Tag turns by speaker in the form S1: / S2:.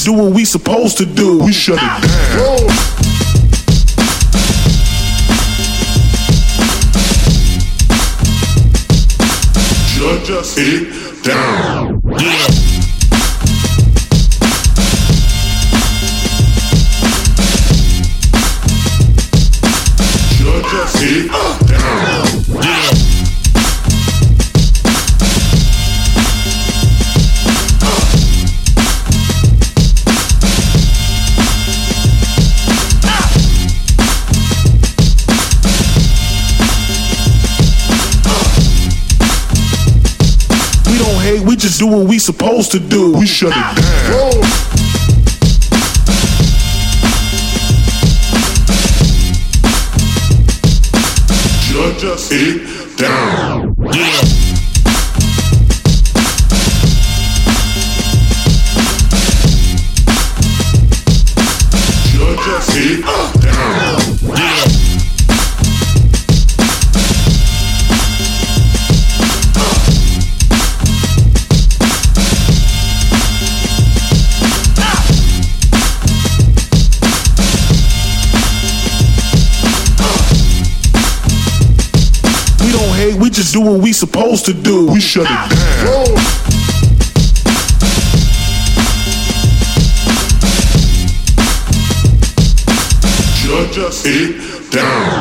S1: do what we supposed to do. We shut it down. Shut it down. Yeah. Shut it down. Yeah. We just do what we supposed to do. We shut it down. Shut it down. Yeah. Shut it down. Yeah. We just do what we supposed to do. We shut it down. Shut it down.